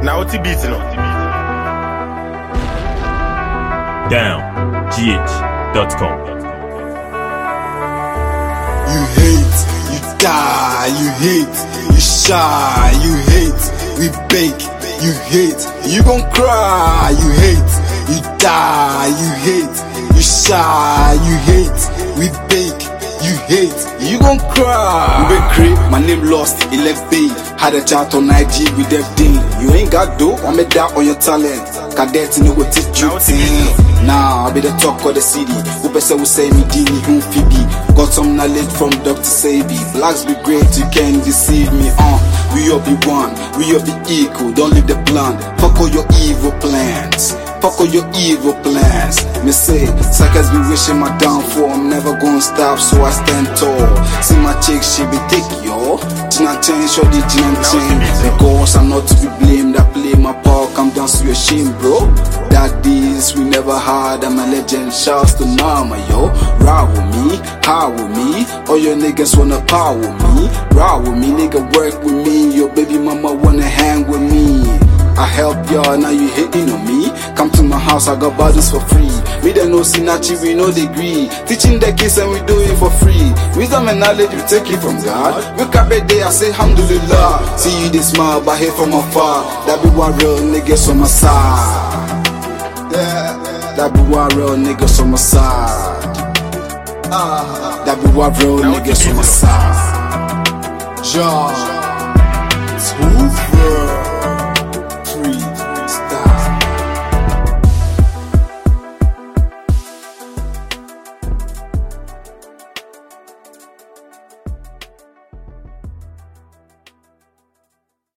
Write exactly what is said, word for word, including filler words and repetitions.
Now what's the beat, you know? down g h dot com. You hate, you die, you hate, you shy, you hate, we bake, you hate, you gon' cry, you hate, you die, you hate, you shy, you hate, we bake, you hate, you gon' cry. We been creep, my name lost, it left bay. Had a chat on I G with F D. You ain't got dough, I'ma die on your talent. Cadet no go teach you thing. Nah, I be the talk of the city. Who person will say me Dini, who Phoebe. Got some knowledge from Doctor Sabi. Blacks be great, you can't deceive me. Uh, we all be one, we all be equal. Don't leave the plan. Fuck all your evil plans. Fuck all your evil plans. Me say, suckers be wishing my downfall. I'm never gonna stop, so I stand tall. See my chick, she be thick, yo. Gina change, show the Gina change. Because I'm not to be blamed, I play my part, come down to your shame, bro. That this we never had, I'm a legend. Shouts to mama, yo. Ride with me, high with me. All your niggas wanna power with me. Ride with me, nigga, work with me. Your baby mama wanna hang with me. I help y'all, now you hating on me. Come to my house, I got bottles for free. We don't know Sinachi, we no degree. Teaching the kids and we do it for free. Wisdom and knowledge, we take it from God. Wake up every day, I say alhamdulillah. See you this smile, but here from afar. That be what real niggas on my side. That be what real niggas on my side. That be what real niggas on my side. John, it's over.